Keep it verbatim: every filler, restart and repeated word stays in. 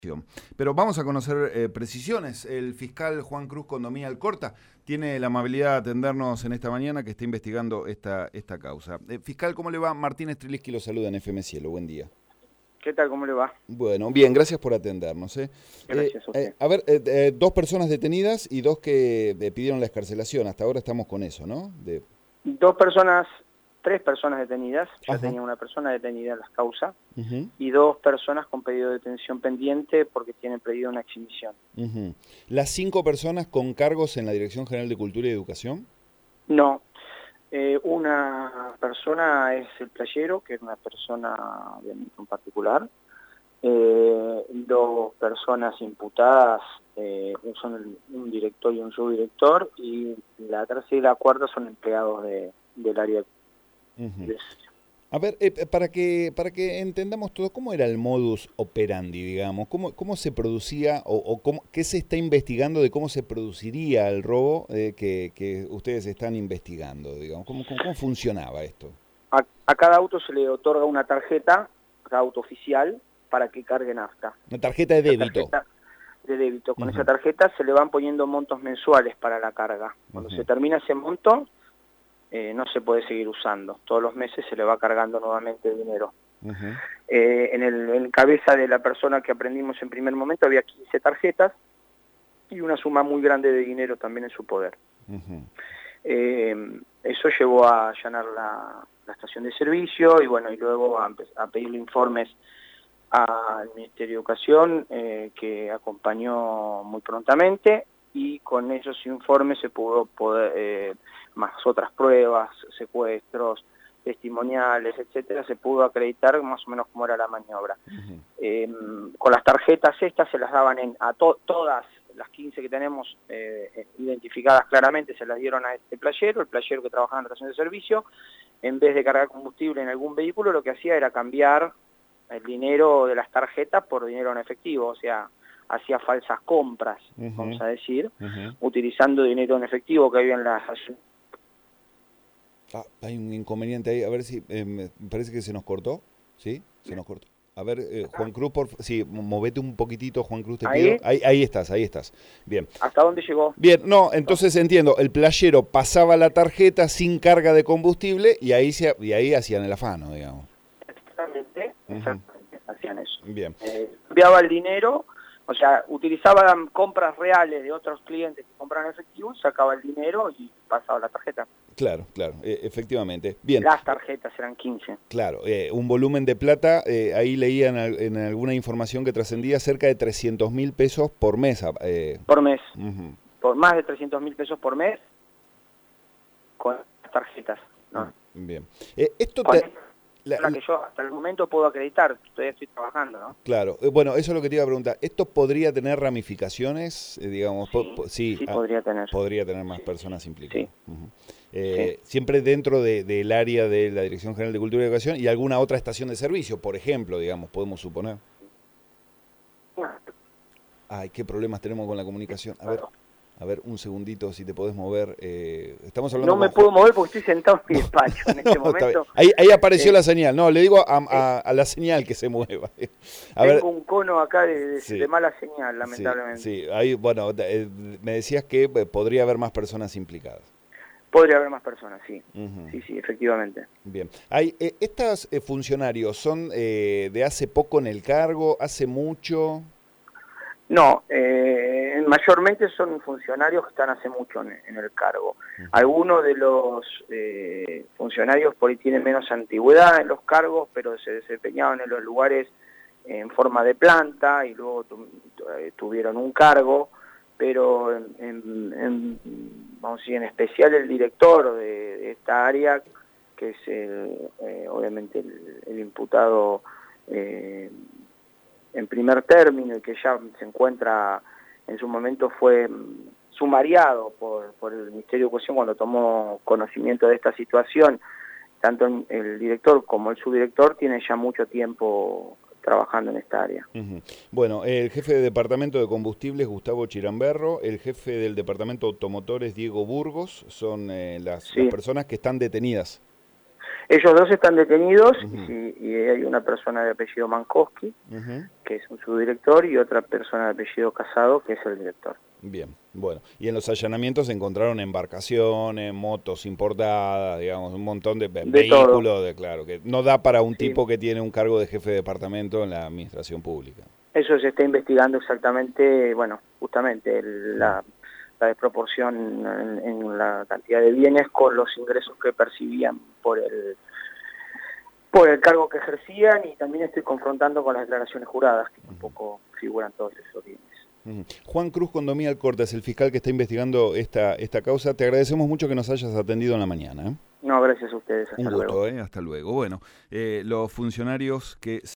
Pero vamos a conocer eh, precisiones. El fiscal Juan Cruz Condomía Alcorta tiene la amabilidad de atendernos en esta mañana que está investigando esta, esta causa. Eh, fiscal, ¿cómo le va? Martín Streliski lo saluda en F M Cielo. Buen día. ¿Qué tal? ¿Cómo le va? Bueno, bien, gracias por atendernos. ¿eh? Gracias a Eh, usted. eh, a ver, eh, eh, dos personas detenidas y dos que eh, pidieron la excarcelación. Hasta ahora estamos con eso, ¿no? De... Dos personas, tres personas detenidas, ya Ajá. tenía una persona detenida en las causas, Uh-huh. y dos personas con pedido de detención pendiente porque tienen pedido una exhibición. Uh-huh. ¿Las cinco personas con cargos en la Dirección General de Cultura y Educación? No, eh, una persona es el playero, que es una persona obviamente en particular. Eh, dos personas imputadas eh, son el, un director y un subdirector, y la tercera y la cuarta son empleados de, del área. Uh-huh. de... A ver, eh, para que para que entendamos todo, ¿cómo era el modus operandi, digamos? ¿Cómo, cómo se producía o, o cómo, qué se está investigando de cómo se produciría el robo eh, que, que ustedes están investigando, digamos? ¿Cómo, cómo, cómo funcionaba esto? A, a cada auto se le otorga una tarjeta, a cada auto oficial, para que cargue nafta. Una tarjeta de débito. Tarjeta de débito. Con Uh-huh. esa tarjeta se le van poniendo montos mensuales para la carga. Cuando Uh-huh. se termina ese monto, eh, no se puede seguir usando. Todos los meses se le va cargando nuevamente dinero. Uh-huh. Eh, en, el, en cabeza de la persona que aprendimos en primer momento había quince tarjetas y una suma muy grande de dinero también en su poder. Uh-huh. Eh, eso llevó a allanar la, la estación de servicio y bueno, y luego a, a pedirle informes al Ministerio de Educación, eh, que acompañó muy prontamente, y con esos informes se pudo poder, eh, más otras pruebas, secuestros, testimoniales, etcétera, se pudo acreditar más o menos cómo era la maniobra. Uh-huh. Eh, con las tarjetas estas se las daban en, a to, todas las quince que tenemos eh, identificadas claramente, se las dieron a este playero, el playero que trabajaba en la estación de servicio. En vez de cargar combustible en algún vehículo, lo que hacía era cambiar el dinero de las tarjetas por dinero en efectivo, o sea, hacía falsas compras, uh-huh. vamos a decir, uh-huh. utilizando dinero en efectivo que había en las... Ah, hay un inconveniente ahí, a ver si, eh, me parece que se nos cortó, ¿sí? Se nos cortó. A ver, eh, Juan Cruz, por, sí, movete un poquitito, Juan Cruz, te ¿Ahí? pido. Ahí, ahí estás, ahí estás. Bien. ¿Hasta dónde llegó? Bien, no, entonces entiendo, el playero pasaba la tarjeta sin carga de combustible y ahí, se, y ahí hacían el afano, digamos. Exactamente, Uh-huh. exactamente, hacían eso. Bien. Eh, enviaba el dinero, o sea, utilizaban compras reales de otros clientes que compraban efectivo, sacaba el dinero y pasaba la tarjeta. Claro, claro, eh, efectivamente. Bien. Las tarjetas eran quince. Claro, eh, un volumen de plata, eh, ahí leía en, en alguna información que trascendía cerca de trescientos mil pesos por mes. Eh. Por mes, Uh-huh. por más de trescientos mil pesos por mes con las tarjetas, ¿no? Bien. Eh, esto con te... La, la que yo hasta el momento puedo acreditar, todavía estoy trabajando, ¿no? Claro, eh, bueno, eso es lo que te iba a preguntar. ¿Esto podría tener ramificaciones? Eh, digamos, sí, po, po, sí, sí ah, podría tener. Podría tener más sí, personas implicadas. Sí. Uh-huh. eh, sí. Siempre dentro de, del área de la Dirección General de Cultura y Educación y alguna otra estación de servicio, por ejemplo, digamos, podemos suponer. Bueno. Ay, qué problemas tenemos con la comunicación. A ver. A ver, un segundito, si te podés mover. Eh, estamos hablando no me con... puedo mover porque estoy sentado en mi despacho en este no, momento. Ahí, ahí apareció eh, la señal. No, le digo a, a, a la señal que se mueva. A tengo ver, un cono acá de, de, sí, de mala señal, lamentablemente. Sí, sí. Ahí, bueno, eh, me decías que podría haber más personas implicadas. Podría haber más personas, sí. Uh-huh. Sí, sí, efectivamente. Bien. Hay, eh, ¿Estos eh, funcionarios son eh, de hace poco en el cargo, hace mucho? No, eh, mayormente son funcionarios que están hace mucho en, en el cargo. Uh-huh. Algunos de los eh, funcionarios por ahí tienen menos antigüedad en los cargos, pero se desempeñaban en los lugares en forma de planta y luego tu, tu, eh, tuvieron un cargo, pero en, en, en, vamos a decir, en especial el director de, de esta área, que es el, eh, obviamente el, el imputado eh, en primer término y que ya se encuentra, en su momento fue sumariado por, por el Ministerio de Educación cuando tomó conocimiento de esta situación. Tanto el director como el subdirector tienen ya mucho tiempo trabajando en esta área. Uh-huh. Bueno, el jefe de Departamento de Combustibles, Gustavo Chiramberro, el jefe del Departamento de Automotores, Diego Burgos, son eh, las, sí. las personas que están detenidas. Ellos dos están detenidos. Uh-huh. y, y hay una persona de apellido Mankowski, Uh-huh. que es un subdirector, y otra persona de apellido Casado, que es el director. Bien, bueno. Y en los allanamientos se encontraron embarcaciones, motos importadas, digamos, un montón de, de vehículos, de, claro, que no da para un sí. tipo que tiene un cargo de jefe de departamento en la administración pública. Eso se está investigando exactamente, bueno, justamente el, la, la desproporción en, en la cantidad de bienes con los ingresos que percibían por el por el cargo que ejercían, y también estoy confrontando con las declaraciones juradas, que tampoco figuran todos esos bienes. Uh-huh. Juan Cruz Condomí Alcorta es el fiscal que está investigando esta, esta causa. Te agradecemos mucho que nos hayas atendido en la mañana, ¿eh? No, gracias a ustedes. Hasta Un gusto, luego. ¿eh? Hasta luego. Bueno, eh, los funcionarios que